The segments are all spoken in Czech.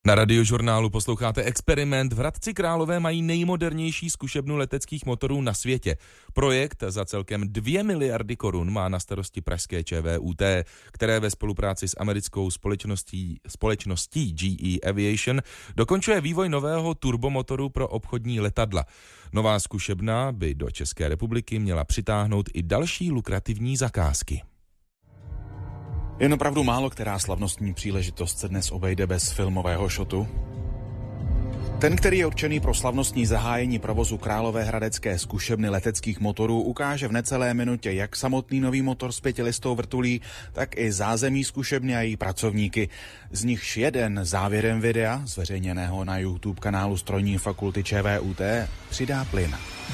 Na Radiožurnálu posloucháte Experiment. V Hradci Králové mají nejmodernější zkušebnu leteckých motorů na světě. Projekt za celkem 2 miliardy korun má na starosti pražské ČVUT, které ve spolupráci s americkou společností GE Aviation dokončuje vývoj nového turbomotoru pro obchodní letadla. Nová zkušebna by do České republiky měla přitáhnout i další lukrativní zakázky. Jen opravdu málo která slavnostní příležitost se dnes obejde bez filmového šotu. Ten, který je určený pro slavnostní zahájení provozu královéhradecké zkušebny leteckých motorů, ukáže v necelé minutě jak samotný nový motor s 5listou vrtulí, tak i zázemí zkušebny a její pracovníky. Z nichž jeden závěrem videa, zveřejněného na YouTube kanálu Strojní fakulty ČVUT, přidá plyn.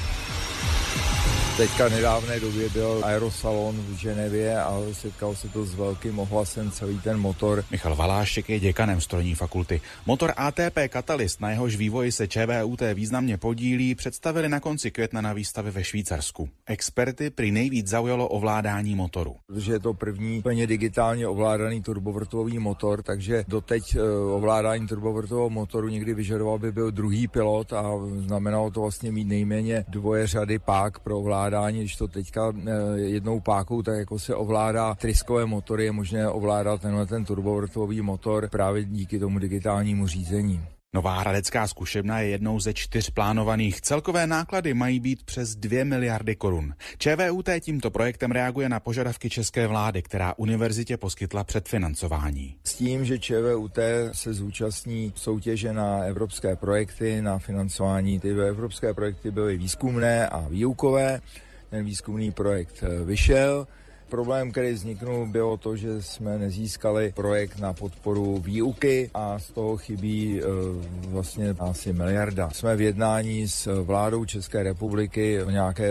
Teďka nedávné době byl aerosalon v Ženevě a setkal se to s velkým ohlasem celý ten motor. Michal Valášek je děkanem Strojní fakulty. Motor ATP Catalyst, na jehož vývoji se ČVUT významně podílí, představili na konci května na výstavě ve Švýcarsku. Experty prý nejvíc zaujalo ovládání motoru. Protože je to první plně digitálně ovládaný turbovrtulový motor, takže doteď ovládání turbovrtulového motoru někdy vyžadoval by byl druhý pilot a znamenalo to vlastně mít nejméně 2 řady pák pro ovládání. Když to teďka jednou pákou, tak jako se ovládá tryskové motory, je možné ovládat ten turbovrtulový motor právě díky tomu digitálnímu řízení. Nová hradecká zkušebna je jednou ze 4 plánovaných. Celkové náklady mají být přes 2 miliardy korun. ČVUT tímto projektem reaguje na požadavky české vlády, která univerzitě poskytla předfinancování. S tím, že ČVUT se zúčastní soutěže na evropské projekty, na financování. Ty evropské projekty byly výzkumné a výukové. Ten výzkumný projekt vyšel. Problém, který vzniknul, bylo to, že jsme nezískali projekt na podporu výuky a z toho chybí vlastně asi miliarda. Jsme v jednání s vládou České republiky o nějaké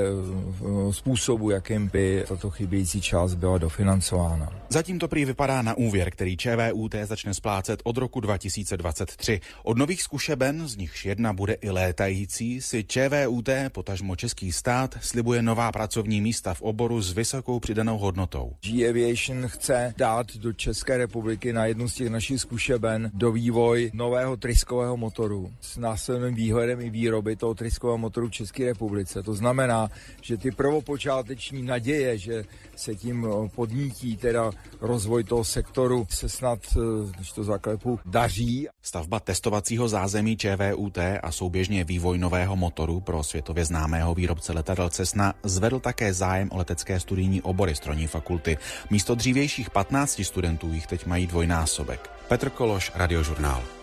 způsobu, jakým by tato chybějící část byla dofinancována. Zatím to prý vypadá na úvěr, který ČVUT začne splácet od roku 2023. Od nových zkušeben, z nichž jedna bude i létající, si ČVUT, potažmo český stát, slibuje nová pracovní místa v oboru s vysokou přidanou hodnotou. GE Aviation chce dát do České republiky na jednu z těch našich zkušeben do vývoj nového tryskového motoru s následným výhledem i výroby toho tryskového motoru v České republice. To znamená, že ty prvopočáteční naděje, že se tím podnítí teda rozvoj toho sektoru, se snad, když to zaklepu, daří. Stavba testovacího zázemí ČVUT a souběžně vývoj nového motoru pro světově známého výrobce letadel Cessna zvedl také zájem o letecké studijní obory Strojní fakulty. Místo dřívějších 15 studentů jich teď mají dvojnásobek. Petr Kološ, Radiožurnál.